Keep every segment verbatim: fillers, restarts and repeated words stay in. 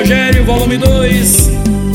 Rogério, volume dois.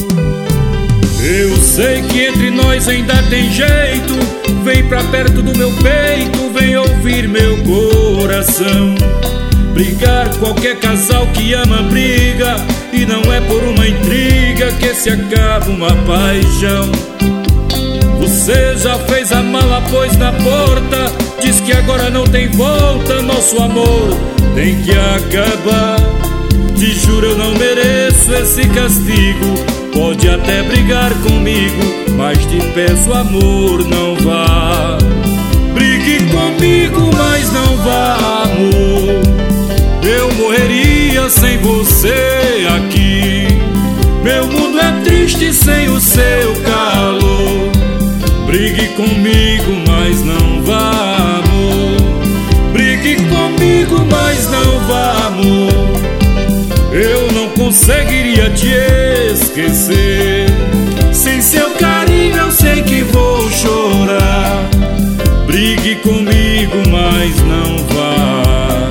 Eu sei que entre nós ainda tem jeito. Vem pra perto do meu peito, vem ouvir meu coração. Brigar, qualquer casal que ama briga, e não é por uma intriga que se acaba uma paixão. Você já fez a mala, pôs na porta, diz que agora não tem volta, nosso amor tem que acabar. Te juro, eu não mereço esse castigo. Pode até brigar comigo, mas te peço, amor, não vá. Brigue comigo, mas não vá, amor. Eu morreria sem você aqui. Meu mundo é triste sem o seu calor. Brigue comigo, mas não vá, amor. Brigue comigo, mas não vá, amor. Eu não conseguiria te esquecer. Sem seu carinho eu sei que vou chorar. Brigue comigo, mas não vá.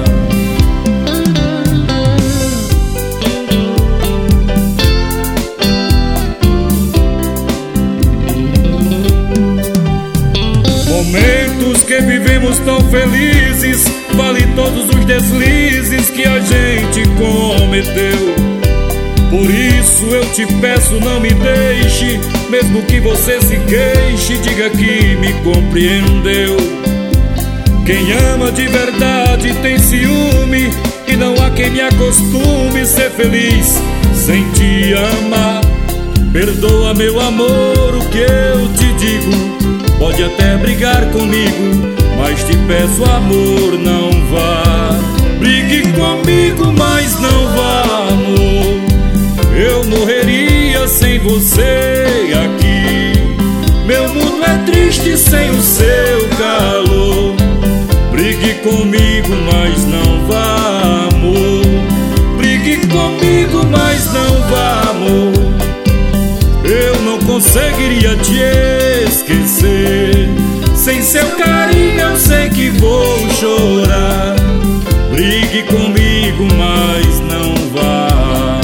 Momentos que vivemos tão felizes, vale todos os deslizes que a gente cometeu. Por isso eu te peço, não me deixe. Mesmo que você se queixe, diga que me compreendeu. Quem ama de verdade tem ciúme, e não há quem me acostume ser feliz sem te amar. Perdoa, meu amor, o que eu te digo. Pode até brigar comigo, mas te peço, amor, não vá. Brigue comigo, mas não vá, amor. Eu morreria sem você aqui. Meu mundo é triste sem o seu calor. Brigue comigo, mas não vá, amor. Brigue comigo, mas não vá, amor. Eu não conseguiria te esquecer. Sem seu carinho eu sei que vou chorar. Brigue comigo, mas não vá.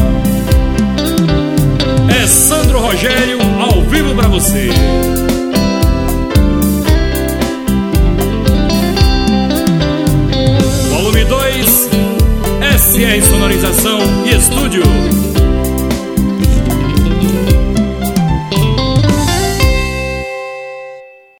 É Sandro Rogério ao vivo pra você. Volume dois, S R Sonorização e Estúdio.